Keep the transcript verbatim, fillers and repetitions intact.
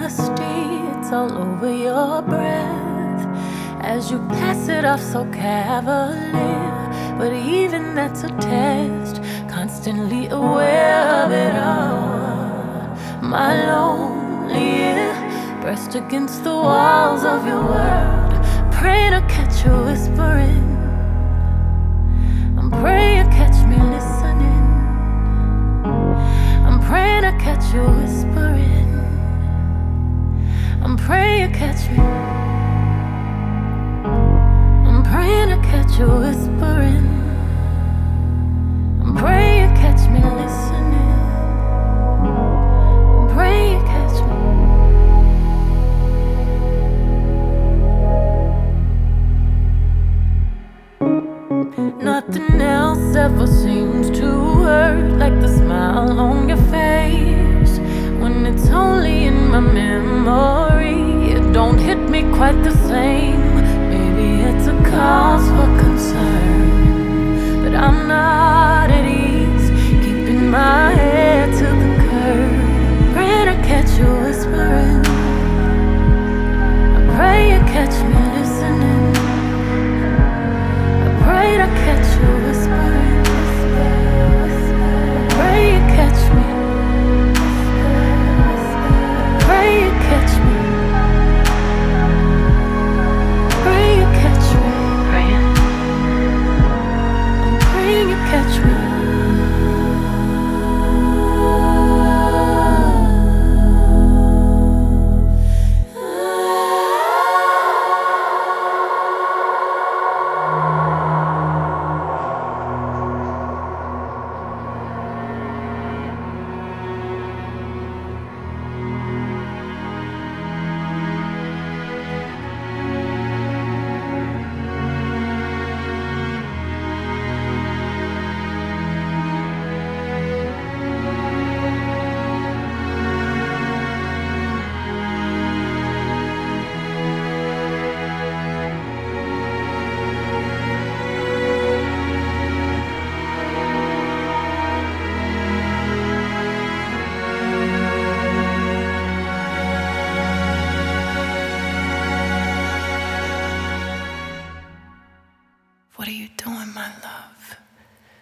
honesty, it's all over your breath as you pass it off so cavalier. But even that's a test, constantly aware of it all. My lonely ear pressed against the walls of your world, praying to catch you whispering. I'm praying you catch me listening. I'm praying to catch you whispering. I'm praying you catch me. I'm praying to catch you whispering. I'm praying you catch me listening. I'm praying you catch me. Nothing else ever seems to hurt like the smile on your face. When it's only in my memory, it don't hit me quite the same. Maybe it's a cause for concern, but I'm not at ease, keeping my head to the curb, praying to catch you whispering. I pray you catch me listening. I pray to catch you whispering. I pray you catch me. I pray you catch me. I pray you catch me. I'm praying you catch me. What are you doing, my love?